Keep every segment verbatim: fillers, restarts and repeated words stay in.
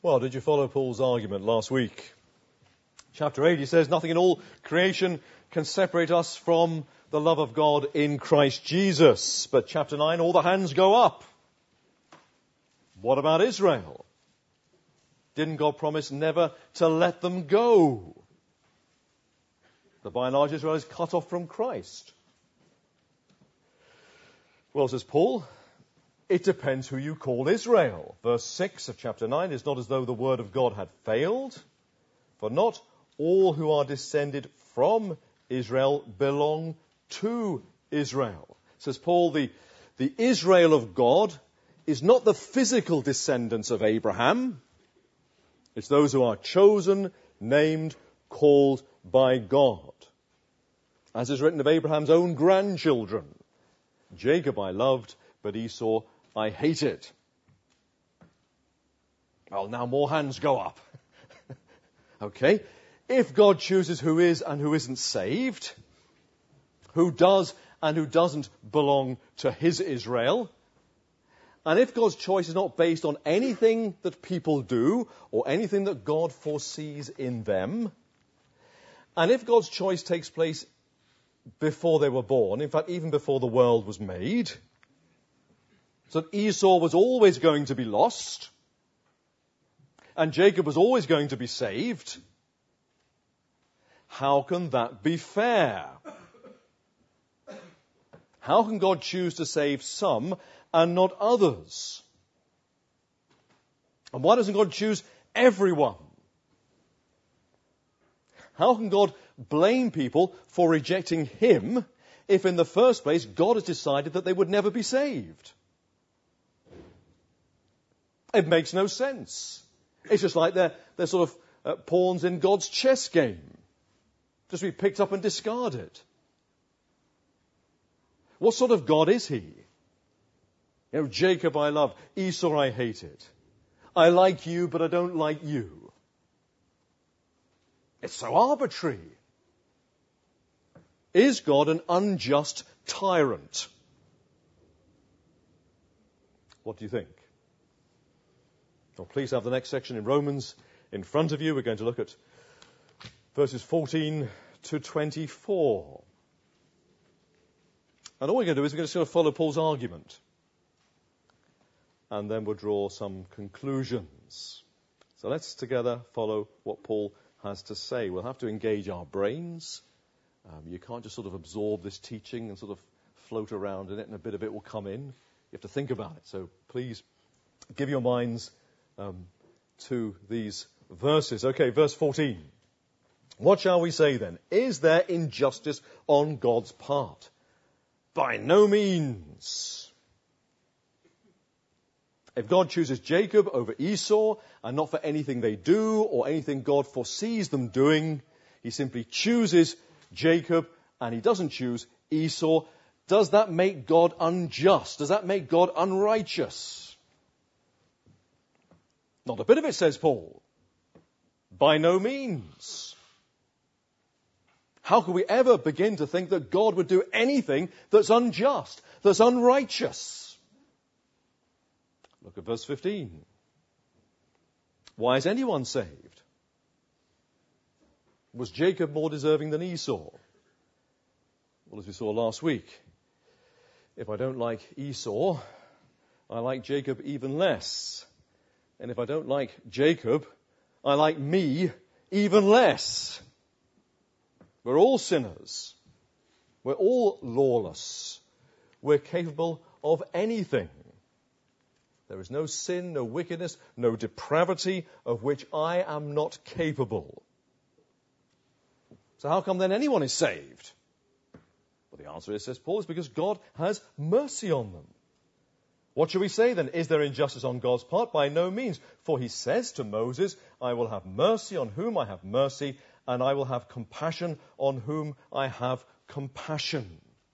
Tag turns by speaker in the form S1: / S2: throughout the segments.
S1: Well, did you follow Paul's argument last week? Chapter eight, he says, nothing in all creation can separate us from the love of God in Christ Jesus. But chapter nine, all the hands go up. What about Israel? Didn't God promise never to let them go? That by and large Israel is cut off from Christ. Well, says Paul, it depends who you call Israel. Verse six of chapter nine is not as though the word of God had failed, for not all who are descended from Israel belong to Israel. Says Paul, the, the Israel of God is not the physical descendants of Abraham. It's those who are chosen, named, called by God. As is written of Abraham's own grandchildren, Jacob I loved, but Esau I hated. Well, now more hands go up. Okay. If God chooses who is and who isn't saved, who does and who doesn't belong to his Israel, and if God's choice is not based on anything that people do or anything that God foresees in them, and if God's choice takes place before they were born, in fact, even before the world was made, so that Esau was always going to be lost, and Jacob was always going to be saved, how can that be fair? How can God choose to save some and not others? And why doesn't God choose everyone? How can God blame people for rejecting him if in the first place God has decided that they would never be saved? It makes no sense. It's just like they're, they're sort of uh, pawns in God's chess game. Just to be picked up and discarded. What sort of God is he? You know, Jacob I loved, Esau I hated. I like you, but I don't like you. It's so arbitrary. Is God an unjust tyrant? What do you think? Well, please have the next section in Romans in front of you. We're going to look at verses fourteen to twenty-four. And all we're going to do is we're going to sort of follow Paul's argument. And then we'll draw some conclusions. So let's together follow what Paul has to say. We'll have to engage our brains. Um, you can't just sort of absorb this teaching and sort of float around in it and a bit of it will come in. You have to think about it. So please give your minds um, to these verses. Okay, verse fourteen. What shall we say then? Is there injustice on God's part? By no means. If God chooses Jacob over Esau, and not for anything they do or anything God foresees them doing, he simply chooses Jacob and he doesn't choose Esau, does that make God unjust? Does that make God unrighteous? Not a bit of it, says Paul. By no means. How could we ever begin to think that God would do anything that's unjust, that's unrighteous? Look at verse fifteen. Why is anyone saved? Was Jacob more deserving than Esau? Well, as we saw last week, if I don't like Esau, I like Jacob even less. And if I don't like Jacob, I like me even less. We're all sinners. We're all lawless. We're capable of anything. There is no sin, no wickedness, no depravity of which I am not capable. So how come then anyone is saved? Well, the answer is, says Paul, is because God has mercy on them. What shall we say then? Is there injustice on God's part? By no means. For he says to Moses, I will have mercy on whom I have mercy, and I will have compassion on whom I have compassion.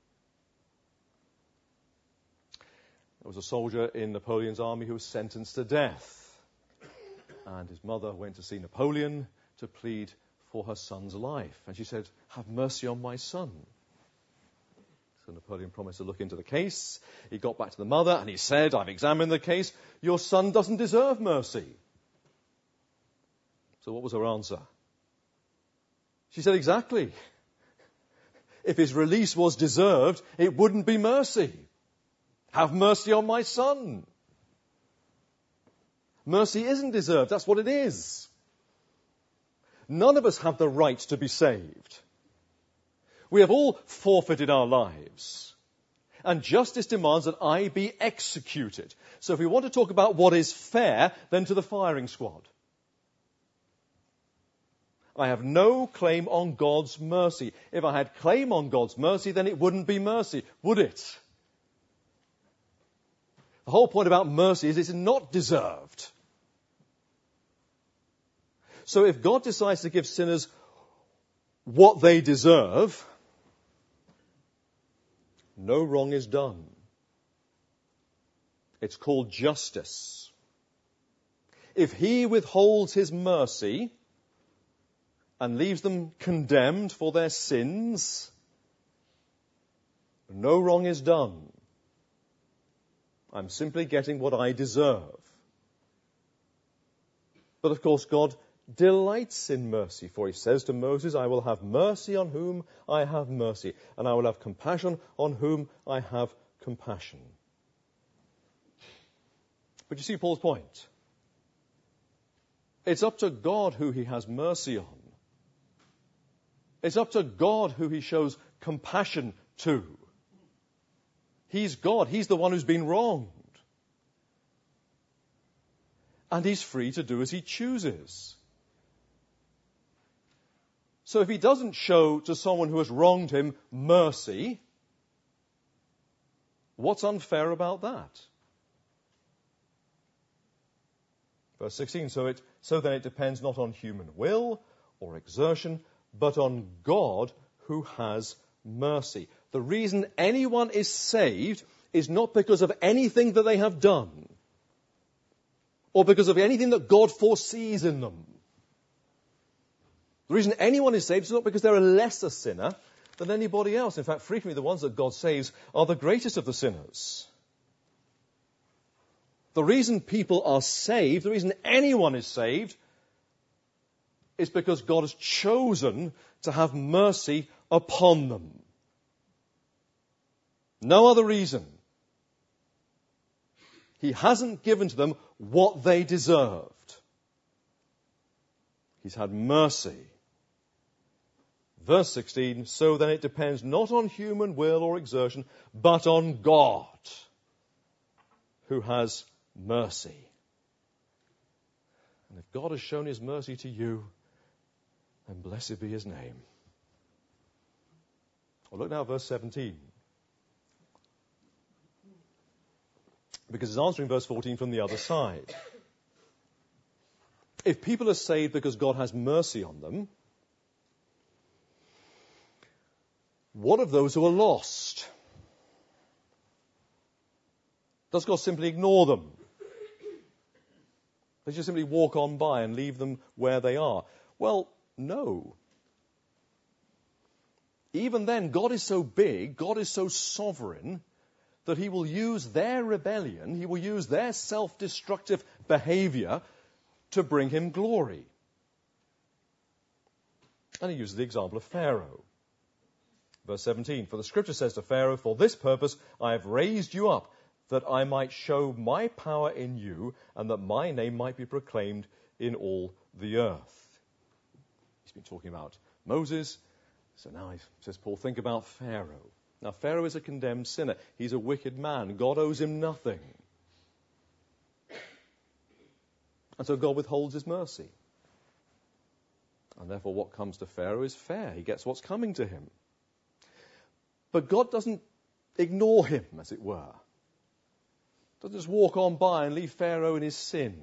S1: There was a soldier in Napoleon's army who was sentenced to death. And his mother went to see Napoleon to plead for her son's life. And she said, have mercy on my son. So Napoleon promised to look into the case. He got back to the mother and he said, I've examined the case. Your son doesn't deserve mercy. So what was her answer? She said, exactly. If his release was deserved, it wouldn't be mercy. Have mercy on my son. Mercy isn't deserved. That's what it is. None of us have the right to be saved. We have all forfeited our lives. And justice demands that I be executed. So if we want to talk about what is fair, then to the firing squad. I have no claim on God's mercy. If I had claim on God's mercy, then it wouldn't be mercy, would it? The whole point about mercy is it's not deserved. So if God decides to give sinners what they deserve, no wrong is done. It's called justice. If he withholds his mercy and leaves them condemned for their sins, no wrong is done. I'm simply getting what I deserve. But of course, God delights in mercy, for he says to Moses, I will have mercy on whom I have mercy, and I will have compassion on whom I have compassion. But you see Paul's point. It's up to God who he has mercy on. It's up to God who he shows compassion to. He's God. He's the one who's been wronged. And he's free to do as he chooses. So if he doesn't show to someone who has wronged him mercy, what's unfair about that? Verse sixteen, so, it, so then it depends not on human will or exertion, but on God who has mercy. The reason anyone is saved is not because of anything that they have done, or because of anything that God foresees in them. The reason anyone is saved is not because they're a lesser sinner than anybody else. In fact, frequently the ones that God saves are the greatest of the sinners. The reason people are saved, the reason anyone is saved, is because God has chosen to have mercy upon them. No other reason. He hasn't given to them what they deserved. He's had mercy. Verse sixteen, so then it depends not on human will or exertion, but on God, who has mercy. And if God has shown his mercy to you, then blessed be his name. Well, look now at verse seventeen. Because it's answering verse fourteen from the other side. If people are saved because God has mercy on them, what of those who are lost? Does God simply ignore them? Does he just simply walk on by and leave them where they are? Well, no. Even then, God is so big, God is so sovereign, that he will use their rebellion, he will use their self-destructive behavior to bring him glory. And he uses the example of Pharaoh. Verse seventeen, for the scripture says to Pharaoh, for this purpose I have raised you up, that I might show my power in you, and that my name might be proclaimed in all the earth. He's been talking about Moses, so now, he, says Paul, think about Pharaoh. Now, Pharaoh is a condemned sinner. He's a wicked man. God owes him nothing. And so God withholds his mercy. And therefore what comes to Pharaoh is fair. He gets what's coming to him. But God doesn't ignore him, as it were. Doesn't just walk on by and leave Pharaoh in his sin.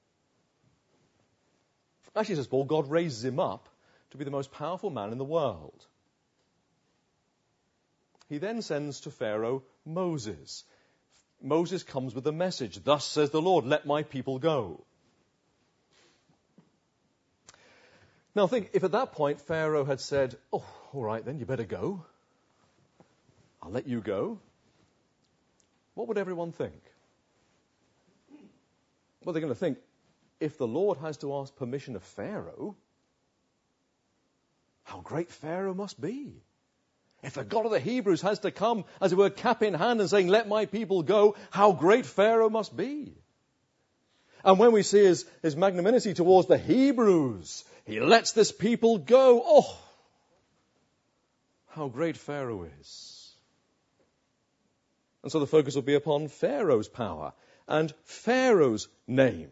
S1: Actually, says Paul, God raises him up to be the most powerful man in the world. He then sends to Pharaoh Moses. Moses comes with a message. Thus says the Lord, let my people go. Now think, if at that point Pharaoh had said, oh, all right then, you better go. I'll let you go. What would everyone think? Well, they're going to think, if the Lord has to ask permission of Pharaoh, how great Pharaoh must be. If the God of the Hebrews has to come, as it were, cap in hand and saying, let my people go, how great Pharaoh must be. And when we see his, his magnanimity towards the Hebrews, he lets this people go. Oh, how great Pharaoh is. And so the focus will be upon Pharaoh's power and Pharaoh's name.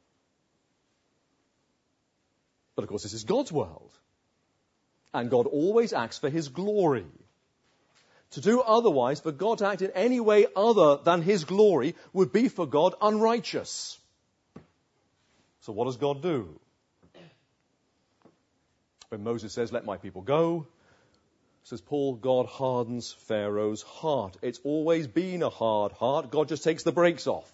S1: But of course, this is God's world. And God always acts for his glory. To do otherwise, for God to act in any way other than his glory, would be for God unrighteous. So what does God do? When Moses says, let my people go, says Paul, God hardens Pharaoh's heart. It's always been a hard heart. God just takes the brakes off.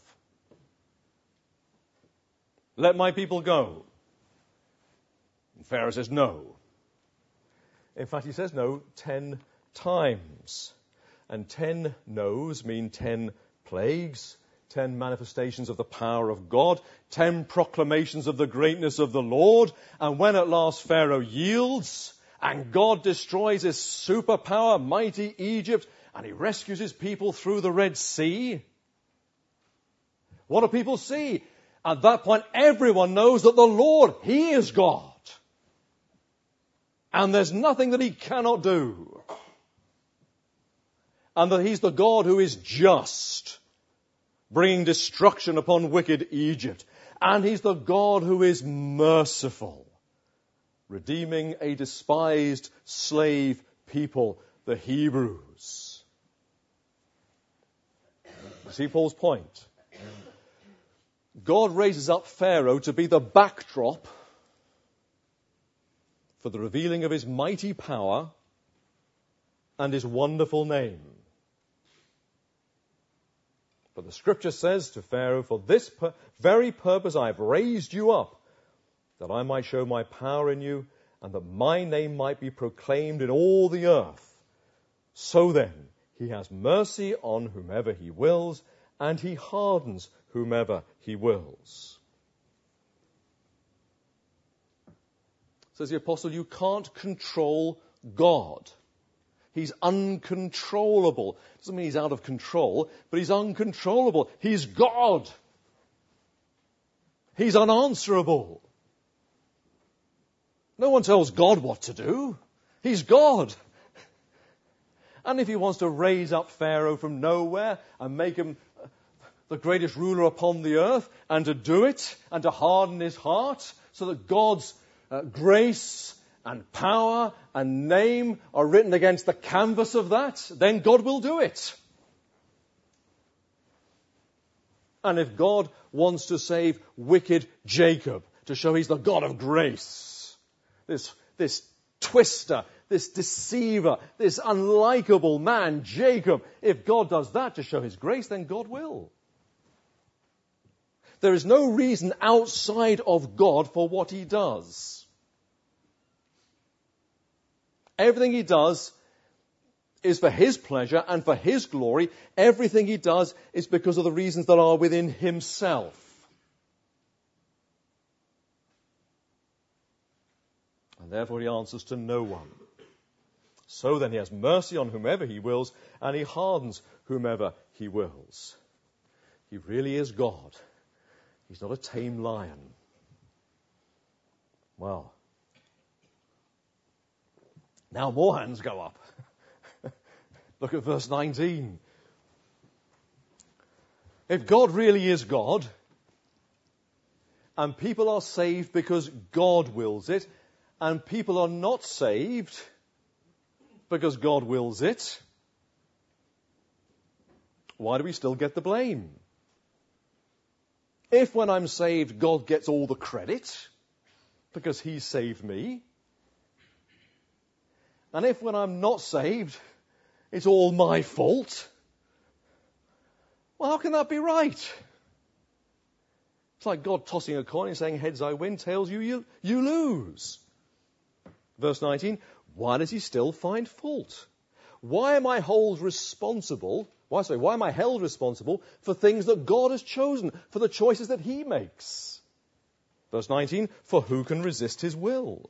S1: Let my people go. And Pharaoh says no. In fact, he says no ten times. And ten no's mean ten plagues, ten manifestations of the power of God, ten proclamations of the greatness of the Lord. And when at last Pharaoh yields and God destroys his superpower, mighty Egypt, and he rescues his people through the Red Sea, what do people see? At that point, everyone knows that the Lord, he is God. And there's nothing that he cannot do. And that he's the God who is just, bringing destruction upon wicked Egypt. And he's the God who is merciful, redeeming a despised slave people, the Hebrews. You see Paul's point? God raises up Pharaoh to be the backdrop for the revealing of his mighty power and his wonderful name. But the scripture says to Pharaoh, for this per- very purpose I have raised you up, that I might show my power in you, and that my name might be proclaimed in all the earth. So then, he has mercy on whomever he wills, and he hardens whomever he wills. Says the apostle, you can't control God. He's uncontrollable. Doesn't mean he's out of control, but he's uncontrollable. He's God. He's unanswerable. No one tells God what to do. He's God. And if he wants to raise up Pharaoh from nowhere and make him the greatest ruler upon the earth, and to do it, and to harden his heart, so that God's uh, grace and power and name are written against the canvas of that, then God will do it. And if God wants to save wicked Jacob, to show he's the God of grace, this, this twister, this deceiver, this unlikable man, Jacob, if God does that to show his grace, then God will. There is no reason outside of God for what he does. Everything he does is for his pleasure and for his glory. Everything he does is because of the reasons that are within himself. And therefore he answers to no one. So then he has mercy on whomever he wills, and he hardens whomever he wills. He really is God. He's not a tame lion. Well, now more hands go up. Look at verse nineteen. If God really is God, and people are saved because God wills it, and people are not saved because God wills it, why do we still get the blame? If when I'm saved, God gets all the credit because he saved me, and if when I'm not saved, it's all my fault, well, how can that be right? It's like God tossing a coin and saying, heads I win, tails you, you, you lose. Verse nineteen, why does he still find fault? Why am I held responsible? Why, sorry, why am I held responsible for things that God has chosen, for the choices that he makes? Verse nineteen, for who can resist his will?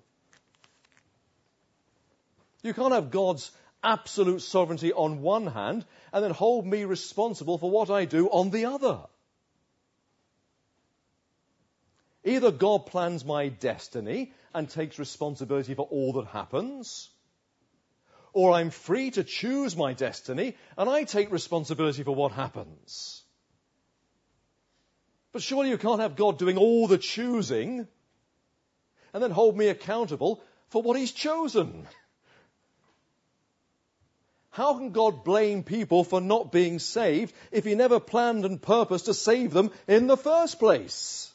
S1: You can't have God's absolute sovereignty on one hand and then hold me responsible for what I do on the other. Either God plans my destiny and takes responsibility for all that happens, or I'm free to choose my destiny and I take responsibility for what happens. But surely you can't have God doing all the choosing and then hold me accountable for what he's chosen. How can God blame people for not being saved if he never planned and purposed to save them in the first place?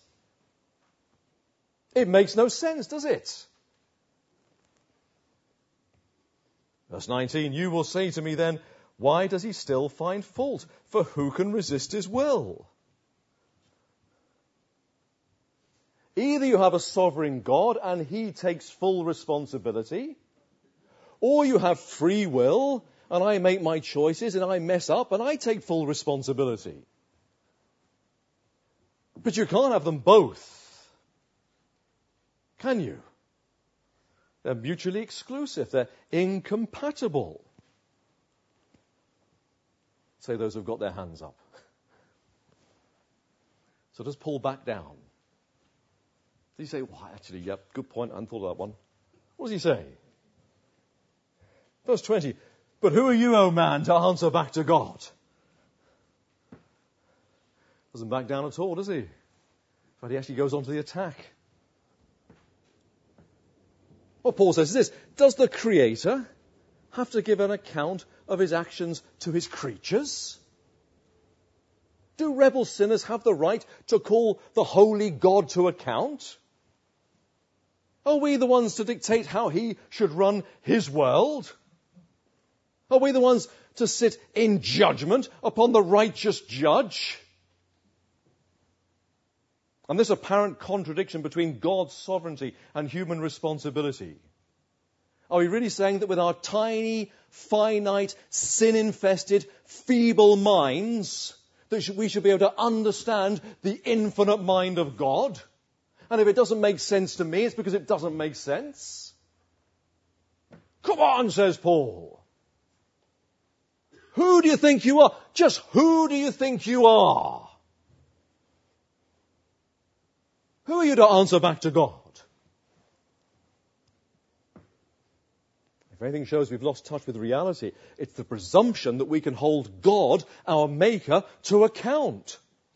S1: It makes no sense, does it? Verse nineteen, you will say to me then, why does he still find fault? For who can resist his will? Either you have a sovereign God and he takes full responsibility, or you have free will and I make my choices and I mess up and I take full responsibility. But you can't have them both. Can you? They're mutually exclusive. They're incompatible. Say those who've got their hands up. So does Paul back down? Does he say, well, actually, yeah, good point, I hadn't thought of that one. What does he say? Verse twenty, but who are you, O man, to answer back to God? Doesn't back down at all, does he? In fact, he actually goes on to the attack. What Paul says is this, does the Creator have to give an account of his actions to his creatures? Do rebel sinners have the right to call the holy God to account? Are we the ones to dictate how he should run his world? Are we the ones to sit in judgment upon the righteous judge? And this apparent contradiction between God's sovereignty and human responsibility. Are we really saying that with our tiny, finite, sin-infested, feeble minds, that we should be able to understand the infinite mind of God? And if it doesn't make sense to me, it's because it doesn't make sense. Come on, says Paul. Who do you think you are? Just who do you think you are? Who are you to answer back to God? If anything shows we've lost touch with reality, it's the presumption that we can hold God, our Maker, to account.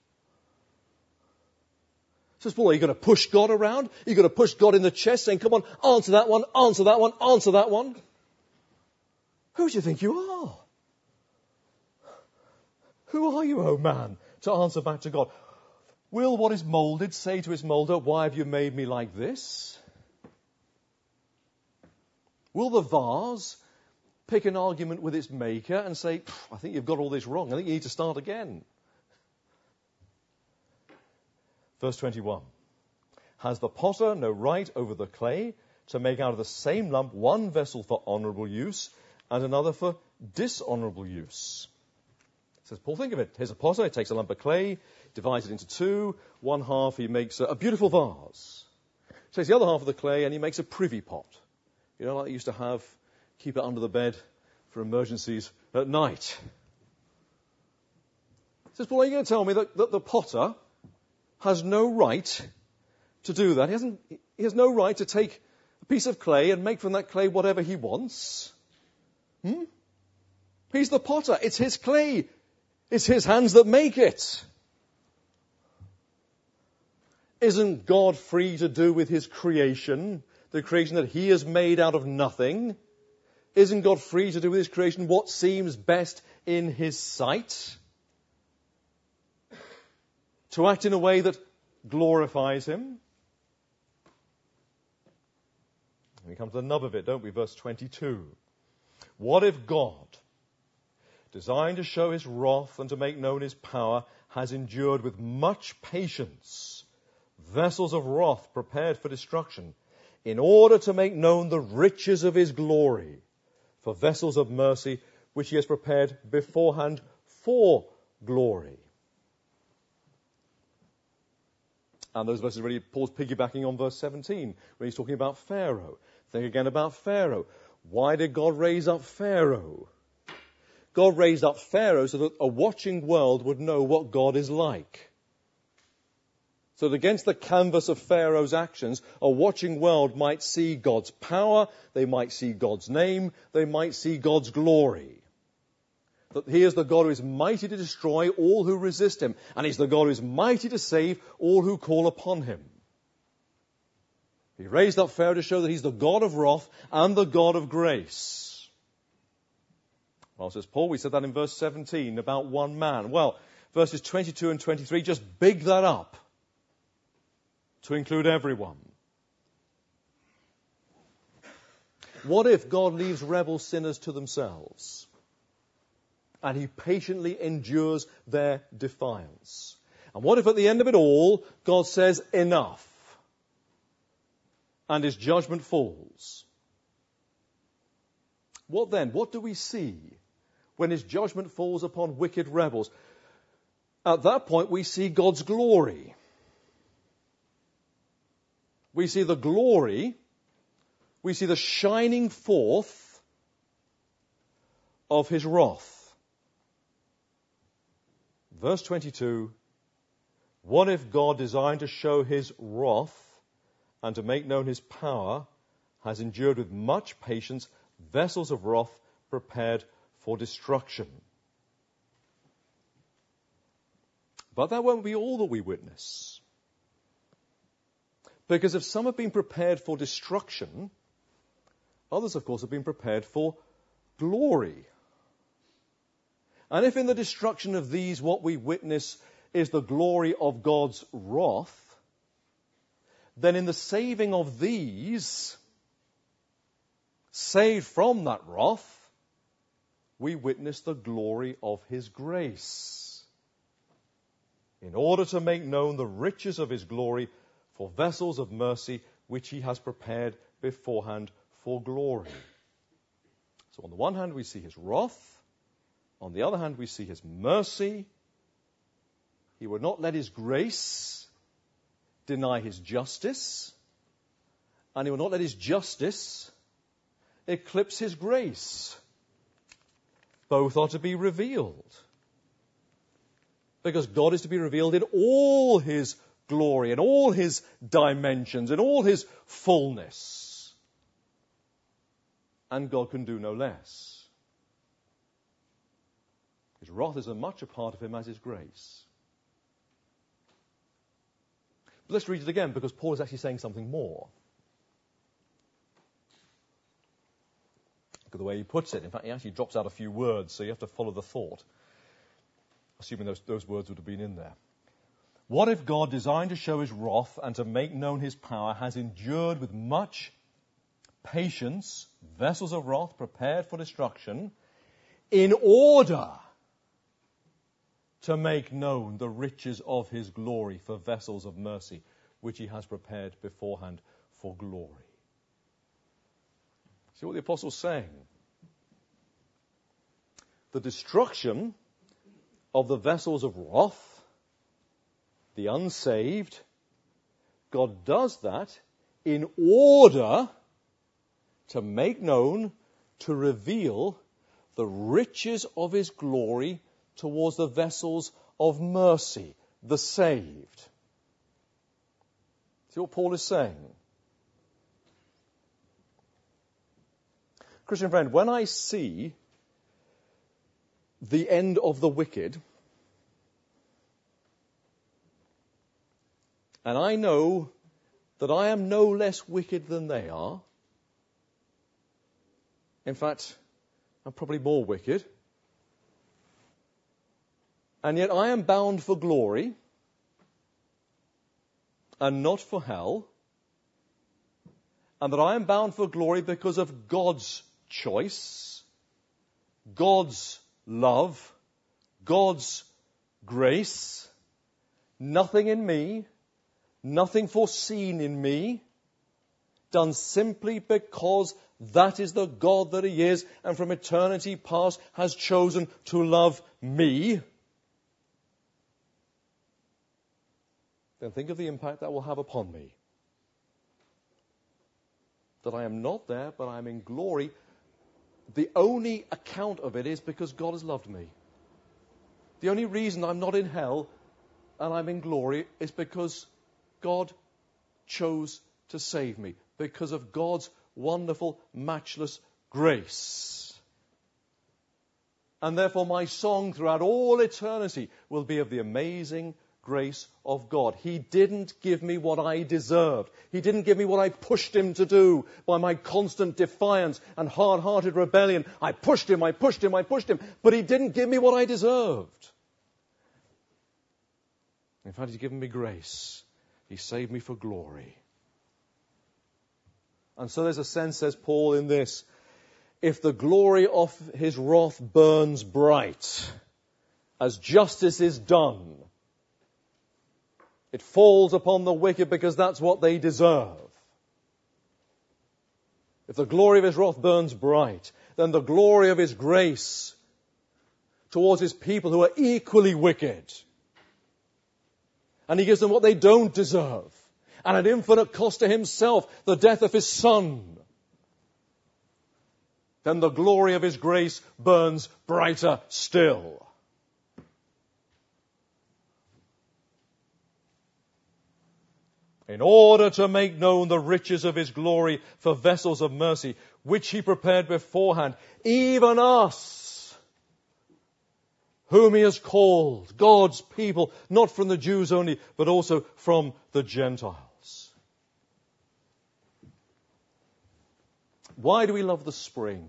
S1: Says Paul, are you going to push God around? Are you going to push God in the chest saying, come on, answer that one, answer that one, answer that one? Who do you think you are? Who are you, oh man, to answer back to God? Will what is moulded say to its moulder, why have you made me like this? Will the vase pick an argument with its maker and say, I think you've got all this wrong. I think you need to start again. Verse twenty-one. Has the potter no right over the clay to make out of the same lump one vessel for honourable use and another for dishonourable use? Says Paul, think of it. Here's a potter, he takes a lump of clay, divides it into two. One half he makes a, a beautiful vase. Takes the other half of the clay and he makes a privy pot. You know, like they used to have, keep it under the bed for emergencies at night. Says Paul, are you going to tell me that, that the potter has no right to do that? He hasn't, he has no right to take a piece of clay and make from that clay whatever he wants? Hmm? He's the potter. It's his clay. It's his hands that make it. Isn't God free to do with his creation, the creation that he has made out of nothing? Isn't God free to do with his creation what seems best in his sight? To act in a way that glorifies him? We come to the nub of it, don't we? Verse twenty-two. What if God, designed to show his wrath and to make known his power, has endured with much patience vessels of wrath prepared for destruction, in order to make known the riches of his glory, for vessels of mercy which he has prepared beforehand for glory? And those verses really, Paul's piggybacking on verse seventeen, when he's talking about Pharaoh. Think again about Pharaoh. Why did God raise up Pharaoh? God raised up Pharaoh so that a watching world would know what God is like. So that against the canvas of Pharaoh's actions, a watching world might see God's power, they might see God's name, they might see God's glory. That he is the God who is mighty to destroy all who resist him, and he's the God who is mighty to save all who call upon him. He raised up Pharaoh to show that he's the God of wrath and the God of grace. Well, says Paul, we said that in verse seventeen about one man. Well, verses twenty-two and twenty-three just big that up to include everyone. What if God leaves rebel sinners to themselves and he patiently endures their defiance? And what if at the end of it all, God says, enough, and his judgment falls? What then? What do we see when his judgment falls upon wicked rebels? At that point, we see God's glory. We see the glory, we see the shining forth of his wrath. Verse twenty-two, what if God, designed to show his wrath and to make known his power, has endured with much patience vessels of wrath prepared for destruction? But that won't be all that we witness. Because if some have been prepared for destruction, others, of course, have been prepared for glory. And if in the destruction of these what we witness is the glory of God's wrath, then in the saving of these, saved from that wrath, we witness the glory of his grace, in order to make known the riches of his glory for vessels of mercy, which he has prepared beforehand for glory. So on the one hand, we see his wrath. On the other hand, we see his mercy. He would not let his grace deny his justice. And he will not let his justice eclipse his grace. Both are to be revealed. Because God is to be revealed in all his glory, in all his dimensions, in all his fullness. And God can do no less. His wrath is as much a part of him as his grace. But let's read it again, because Paul is actually saying something more. Look at the way he puts it. In fact, he actually drops out a few words, so you have to follow the thought, assuming those, those words would have been in there. What if God, designed to show his wrath and to make known his power, has endured with much patience vessels of wrath prepared for destruction, in order to make known the riches of his glory for vessels of mercy, which he has prepared beforehand for glory? See what the apostle's saying? The destruction of the vessels of wrath, the unsaved, God does that in order to make known, to reveal the riches of his glory towards the vessels of mercy, the saved. See what Paul is saying? Christian friend, when I see the end of the wicked, and I know that I am no less wicked than they are, in fact, I'm probably more wicked, and yet I am bound for glory and not for hell, and that I am bound for glory because of God's choice, God's love, God's grace, nothing in me, nothing foreseen in me, done simply because that is the God that he is, and from eternity past has chosen to love me. then think of the impact that will have upon me. That I am not there, but I am in glory. The only account of it is because God has loved me. The only reason I'm not in hell and I'm in glory is because God chose to save me. Because of God's wonderful, matchless grace. And therefore my song throughout all eternity will be of the amazing grace of God. He didn't give me what I deserved. He didn't give me what I pushed him to do by my constant defiance and hard-hearted rebellion. I pushed him, I pushed him, I pushed him. But he didn't give me what I deserved. In fact, he's given me grace. He saved me for glory. And so there's a sense, says Paul, in this. If the glory of his wrath burns bright, as justice is done, it falls upon the wicked because that's what they deserve. If the glory of his wrath burns bright, then the glory of his grace towards his people who are equally wicked. And he gives them what they don't deserve. And at infinite cost to himself, the death of his Son. Then the glory of his grace burns brighter still. In order to make known the riches of his glory for vessels of mercy, which he prepared beforehand, even us, whom he has called, God's people, not from the Jews only, but also from the Gentiles. Why do we love the spring?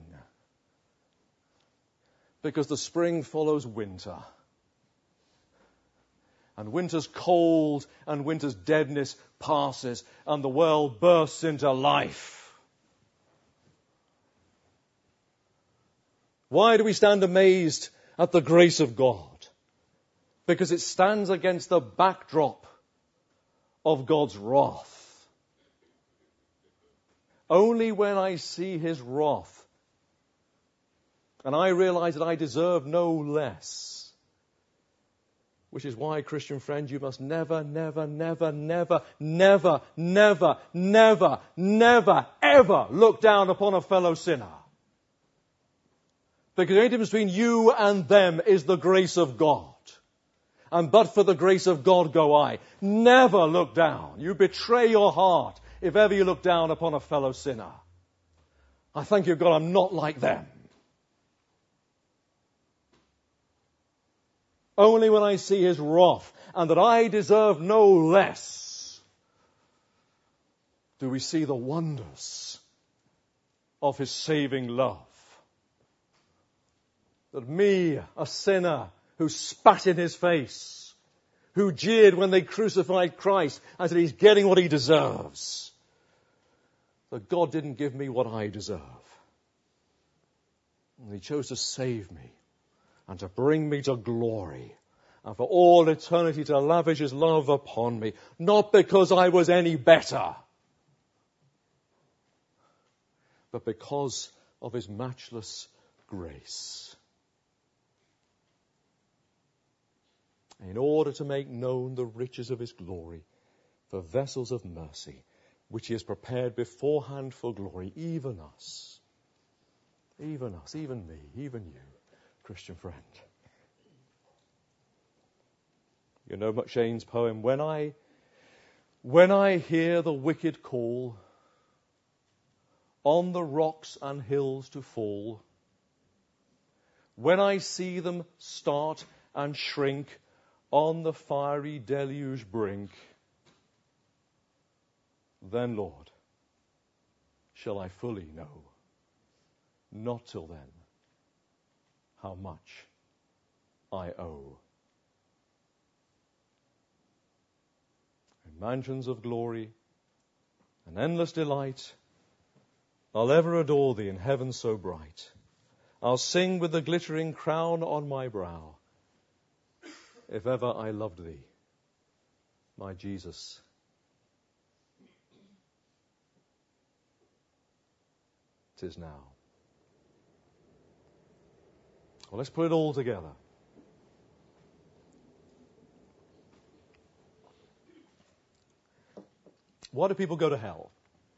S1: Because the spring follows winter. And winter's cold and winter's deadness passes and the world bursts into life. Why do we stand amazed at the grace of God? Because it stands against the backdrop of God's wrath. Only when I see his wrath and I realize that I deserve no less, which is why, Christian friend, you must never, never, never, never, never, never, never, never, ever look down upon a fellow sinner. Because the only difference between you and them is the grace of God. And but for the grace of God go I. Never look down. You betray your heart if ever you look down upon a fellow sinner. I thank you, God, I'm not like them. Only when I see his wrath and that I deserve no less do we see the wonders of his saving love. That me, a sinner who spat in his face, who jeered when they crucified Christ and said he's getting what he deserves, that God didn't give me what I deserve. And he chose to save me and to bring me to glory, and for all eternity to lavish his love upon me, not because I was any better, but because of his matchless grace. In order to make known the riches of his glory for vessels of mercy, which he has prepared beforehand for glory, even us, even us, even me, even you, Christian friend. You know McShane's poem, When I, when I hear the wicked call on the rocks and hills to fall, when I see them start and shrink on the fiery deluge brink, then, Lord, shall I fully know, not till then, how much I owe. In mansions of glory and endless delight, I'll ever adore thee in heaven so bright. I'll sing with the glittering crown on my brow, if ever I loved thee, my Jesus. 'Tis now. Well, let's put it all together. Why do people go to hell?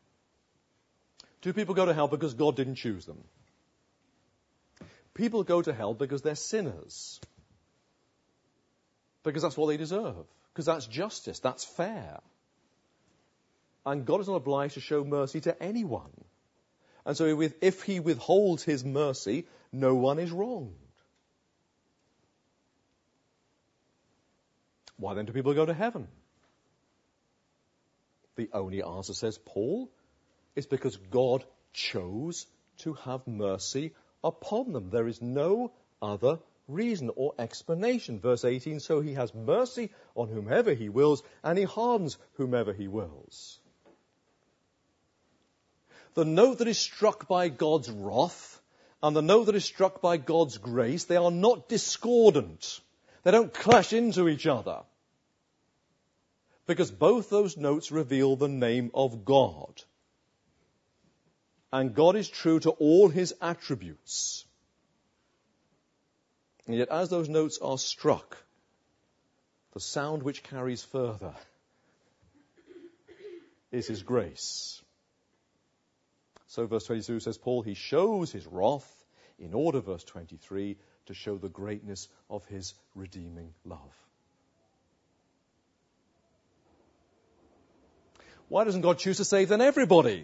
S1: Do people go to hell because God didn't choose them? People go to hell because they're sinners. Because that's what they deserve. Because that's justice. That's fair. And God is not obliged to show mercy to anyone. And so if he withholds his mercy, no one is wronged. Why then do people go to heaven? The only answer, says Paul, is because God chose to have mercy upon them. There is no other reason or explanation. Verse eighteen, so he has mercy on whomever he wills, and he hardens whomever he wills. The note that is struck by God's wrath and the note that is struck by God's grace, they are not discordant. They don't clash into each other. Because both those notes reveal the name of God. And God is true to all his attributes. And yet as those notes are struck, the sound which carries further is his grace. So verse twenty-two says, Paul, he shows his wrath in order, verse twenty-three, to show the greatness of his redeeming love. Why doesn't God choose to save then everybody?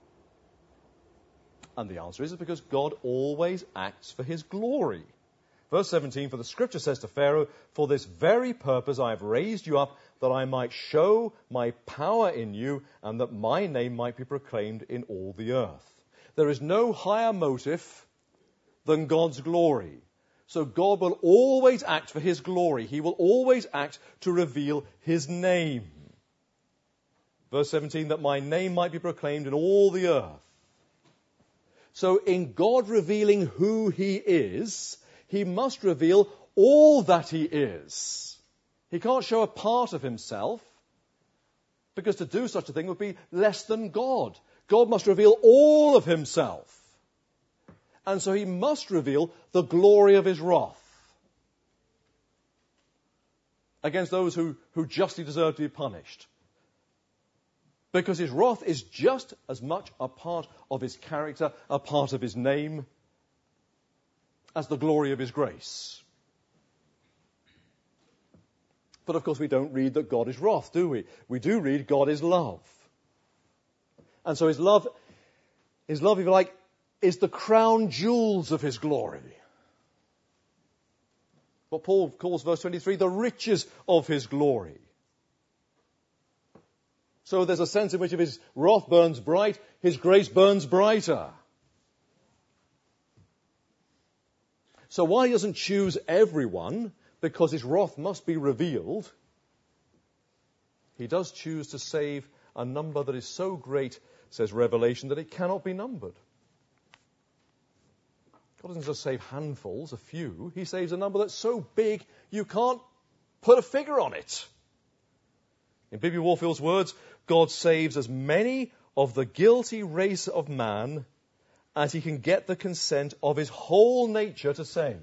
S1: And the answer is because God always acts for his glory. Verse seventeen, for the scripture says to Pharaoh, for this very purpose I have raised you up, that I might show my power in you, and that my name might be proclaimed in all the earth. There is no higher motive than God's glory. So God will always act for his glory. He will always act to reveal his name. Verse seventeen, that my name might be proclaimed in all the earth. So in God revealing who he is, he must reveal all that he is. He can't show a part of himself, because to do such a thing would be less than God. God must reveal all of himself. And so he must reveal the glory of his wrath against those who, who justly deserve to be punished. Because his wrath is just as much a part of his character, a part of his name, as the glory of his grace. But of course we don't read that God is wrath, do we? We do read God is love. And so his love, his love, if you like, is the crown jewels of his glory. What Paul calls, verse twenty-three, the riches of his glory. So there's a sense in which if his wrath burns bright, his grace burns brighter. So why he doesn't choose everyone, because his wrath must be revealed, he does choose to save a number that is so great, says Revelation, that it cannot be numbered. God doesn't just save handfuls, a few. He saves a number that's so big you can't put a figure on it. In Bibi Warfield's words, God saves as many of the guilty race of man as he can get the consent of his whole nature to save.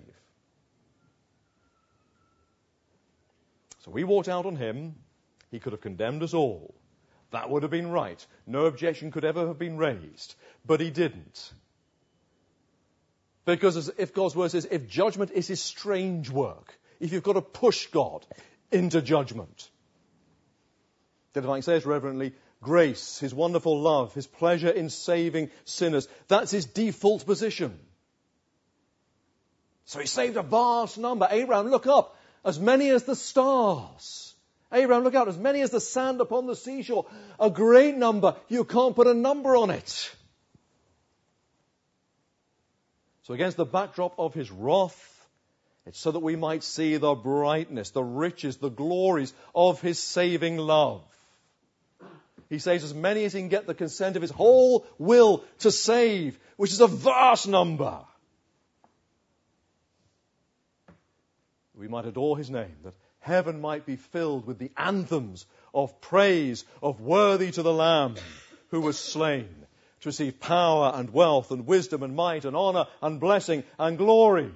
S1: So we walked out on him. He could have condemned us all. That would have been right. No objection could ever have been raised. But he didn't. Because as if God's word says, if judgment is his strange work, if you've got to push God into judgment, then if I says reverently, grace, his wonderful love, his pleasure in saving sinners, that's his default position. So he saved a vast number. Abraham, look up, as many as the stars. Abraham, look out, as many as the sand upon the seashore. A great number. You can't put a number on it. So against the backdrop of his wrath, it's so that we might see the brightness, the riches, the glories of his saving love. He saves as many as he can get the consent of his whole will to save, which is a vast number. We might adore his name, that heaven might be filled with the anthems of praise, of worthy to the Lamb who was slain, to receive power and wealth and wisdom and might and honor and blessing and glory.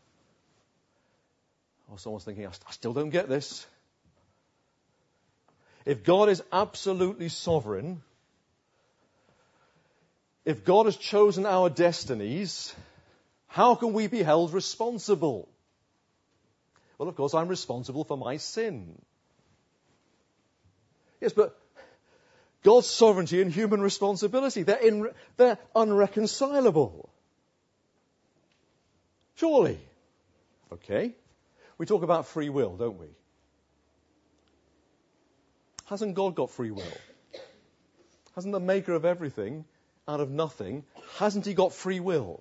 S1: Oh, someone's thinking, I still don't get this. If God is absolutely sovereign, if God has chosen our destinies, how can we be held responsible? Well, of course, I'm responsible for my sin. Yes, but God's sovereignty and human responsibility, they're, in, they're unreconcilable. Surely. Okay. We talk about free will, don't we? Hasn't God got free will? Hasn't the maker of everything, out of nothing, hasn't he got free will?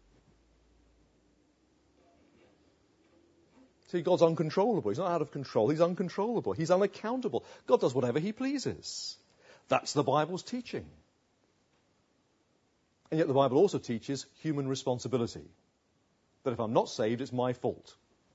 S1: See, God's uncontrollable. He's not out of control. He's uncontrollable. He's unaccountable. God does whatever he pleases. That's the Bible's teaching. And yet the Bible also teaches human responsibility. That if I'm not saved, it's my fault.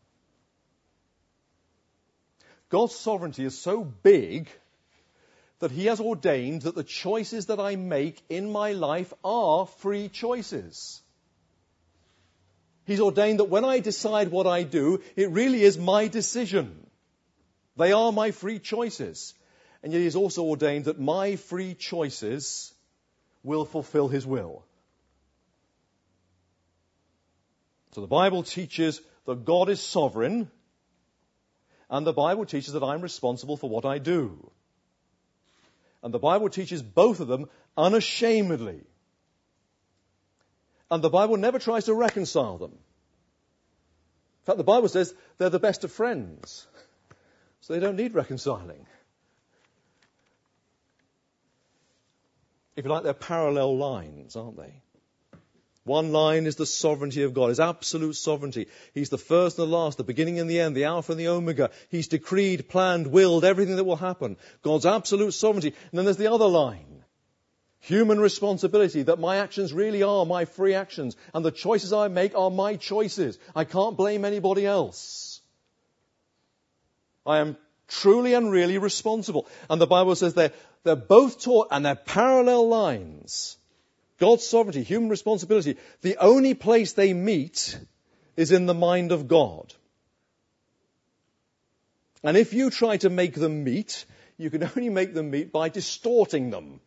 S1: God's sovereignty is so big that he has ordained that the choices that I make in my life are free choices. He's ordained that when I decide what I do, it really is my decision. They are my free choices. And yet he's also ordained that my free choices will fulfill his will. So the Bible teaches that God is sovereign, and the Bible teaches that I'm responsible for what I do. And the Bible teaches both of them unashamedly. And the Bible never tries to reconcile them. In fact, the Bible says they're the best of friends. So they don't need reconciling. If you like, they're parallel lines, aren't they? One line is the sovereignty of God, his absolute sovereignty. He's the first and the last, the beginning and the end, the Alpha and the Omega. He's decreed, planned, willed everything that will happen. God's absolute sovereignty. And then there's the other line. Human responsibility, that my actions really are my free actions. And the choices I make are my choices. I can't blame anybody else. I am truly and really responsible. And the Bible says they're, they're both taught, and they're parallel lines. God's sovereignty, human responsibility, the only place they meet is in the mind of God. And if you try to make them meet, you can only make them meet by distorting them.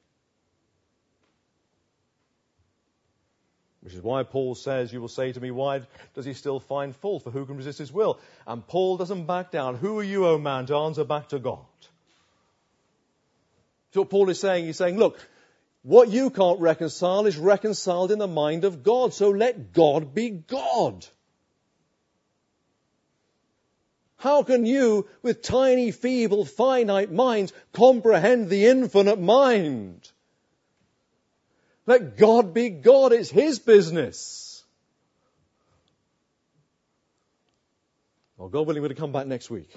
S1: Which is why Paul says, you will say to me, why does he still find fault? For who can resist his will? And Paul doesn't back down. Who are you, O man, to answer back to God? So what Paul is saying, he's saying, look, what you can't reconcile is reconciled in the mind of God. So let God be God. How can you, with tiny, feeble, finite minds, comprehend the infinite mind? Let God be God. It's his business. Well, God willing, we're going to come back next week.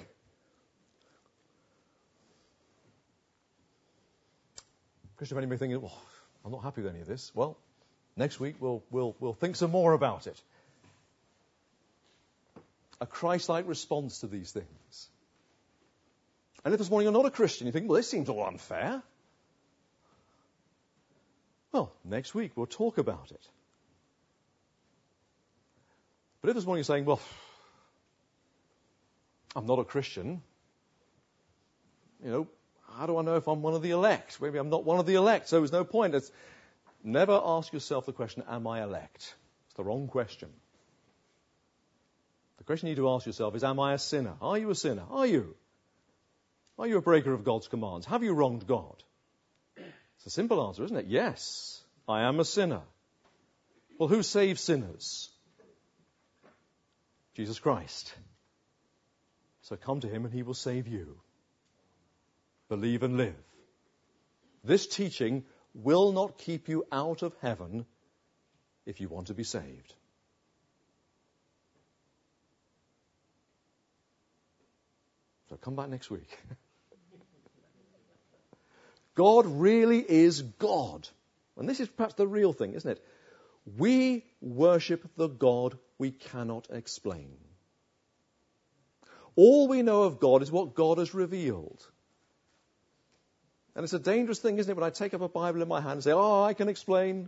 S1: Christian, many may think, well, I'm not happy with any of this. Well, next week we'll, we'll, we'll think some more about it. A Christ-like response to these things. And if this morning you're not a Christian, you think, well, this seems all unfair. Well, next week we'll talk about it. But if this morning you're saying, well, I'm not a Christian, you know, how do I know if I'm one of the elect? Maybe I'm not one of the elect, so there's no point. It's, never ask yourself the question, am I elect? It's the wrong question. The question you need to ask yourself is, am I a sinner? Are you a sinner? Are you? Are you a breaker of God's commands? Have you wronged God? It's a simple answer, isn't it? Yes, I am a sinner. Well, who saves sinners? Jesus Christ. So come to him and he will save you. Believe and live. This teaching will not keep you out of heaven if you want to be saved. So come back next week. God really is God. And this is perhaps the real thing, isn't it? We worship the God we cannot explain. All we know of God is what God has revealed. And it's a dangerous thing, isn't it, when I take up a Bible in my hand and say, oh, I can explain.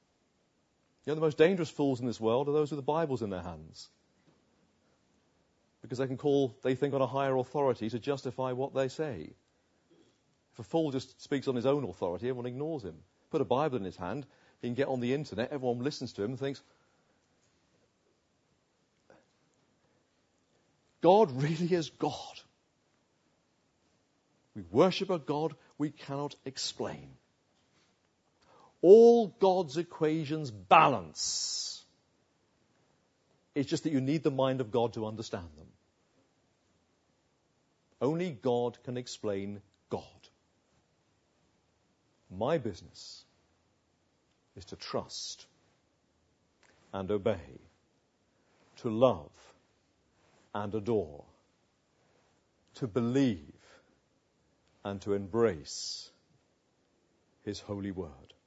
S1: You know, the most dangerous fools in this world are those with the Bibles in their hands. because they can call, they think, on a higher authority to justify what they say. If a fool just speaks on his own authority, everyone ignores him. Put a Bible in his hand, he can get on the internet, everyone listens to him and thinks, God really is God. We worship a God we cannot explain. All God's equations balance. It's just that you need the mind of God to understand them. Only God can explain God. My business is to trust and obey, to love and adore, to believe and to embrace His holy word.